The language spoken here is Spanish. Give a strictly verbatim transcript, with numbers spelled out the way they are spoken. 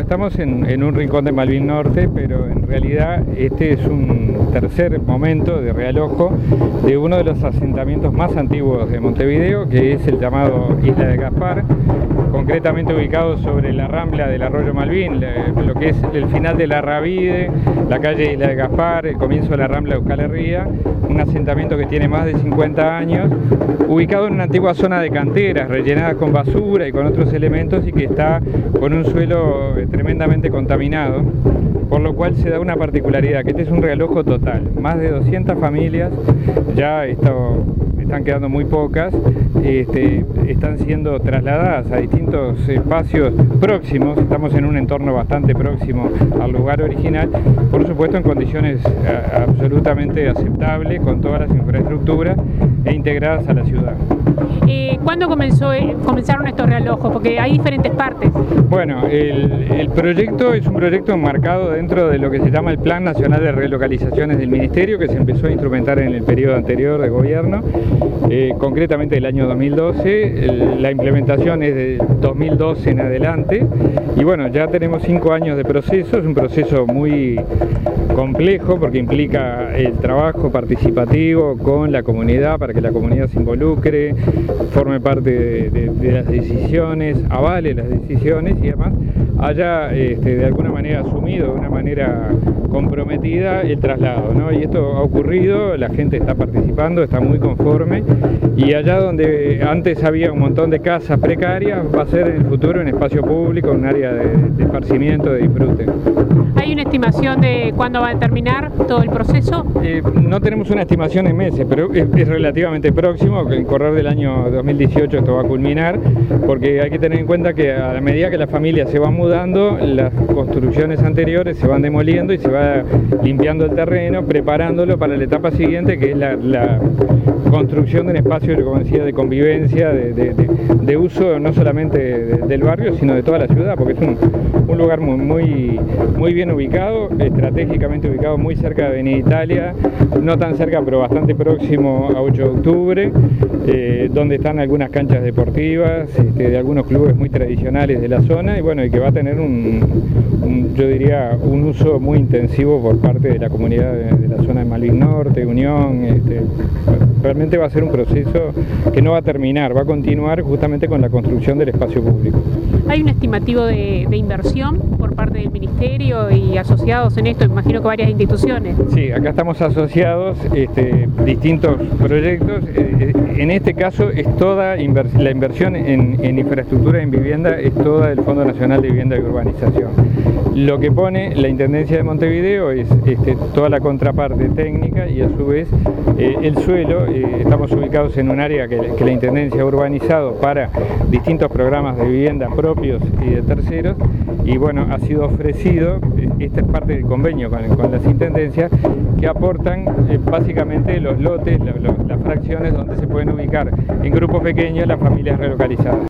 estamos en, en un rincón de Malvin Norte, pero en realidad este es un tercer momento de realojo de uno de los asentamientos más antiguos de Montevideo, que es el llamado Isla de Gaspar, concretamente ubicado sobre la rambla del arroyo Malvin, lo que es el final de la Ravide, la calle Isla de Gaspar, el comienzo de la rambla de Euskal Herria, un asentamiento que tiene más de cincuenta años, ubicado en una antigua zona de canteras, rellenadas con basura y con otros elementos, y que está con un suelo tremendamente contaminado, por lo cual se da una particularidad, que este es un realojo total. Más de doscientas familias, ya esto, están quedando muy pocas, este, están siendo trasladadas a distintos espacios próximos, estamos en un entorno bastante próximo al lugar original, por supuesto en condiciones a, absolutamente aceptables, con todas las infraestructuras e integradas a la ciudad. Eh, ¿Cuándo comenzó, eh, comenzaron estos realojos? Porque hay diferentes partes. Bueno, el, el proyecto es un proyecto enmarcado dentro de lo que se llama el Plan Nacional de Relocalizaciones del Ministerio, que se empezó a instrumentar en el periodo anterior de gobierno, eh, concretamente el año dos mil doce, el, la implementación es de dos mil doce en adelante, y bueno, ya tenemos cinco años de proceso, es un proceso muy complejo porque implica el trabajo participativo con la comunidad para que la comunidad se involucre, forme parte de, de, de las decisiones, avale las decisiones y además haya este, de alguna manera asumido, de una manera comprometida el traslado, ¿no? Y esto ha ocurrido, la gente está participando, está muy conforme, y allá donde antes había un montón de casas precarias, va a ser en el futuro un espacio público, un área de, de esparcimiento, de disfrute. ¿Hay una estimación de cuándo va a terminar todo el proceso? Eh, no tenemos una estimación en meses, pero es, es relativamente próximo, que en el correr del año dos mil dieciocho esto va a culminar, porque hay que tener en cuenta que a la medida que las familias se van mudando, las construcciones anteriores se van demoliendo y se va limpiando el terreno, preparándolo para la etapa siguiente, que es la, la construcción de un espacio, como decía, de convivencia, de, de, de, de uso no solamente de, del barrio, sino de toda la ciudad, porque es un, un lugar muy, muy, muy bien ubicado, estratégicamente ubicado muy cerca de Avenida Italia, no tan cerca pero bastante próximo a ocho de octubre, eh, donde están algunas canchas deportivas, este, de algunos clubes muy tradicionales de la zona, y bueno, y que va a tener un, un yo diría, un uso muy intensivo por parte de la comunidad de, de la zona de Malvin Norte, Unión. Este, realmente va a ser un proceso que no va a terminar, va a continuar justamente con la construcción del espacio público. ¿Hay un estimativo de, de inversión por parte del Ministerio y asociados en esto? Imagino que varias instituciones. Sí, acá estamos asociados este, distintos proyectos. Eh, en este caso es toda invers la inversión en, en infraestructura en vivienda es toda del Fondo Nacional de Vivienda y Urbanización. Lo que pone la Intendencia de Montevideo es este, toda la contraparte técnica y a su vez eh, el suelo. Eh, estamos ubicados en un área que, que la Intendencia ha urbanizado para distintos programas de vivienda propios y de terceros, y bueno, ha sido ofrecido, esta es parte del convenio con, con las intendencias, que aportan eh, básicamente los lotes, la, la, las fracciones donde se pueden ubicar en grupos pequeños las familias relocalizadas.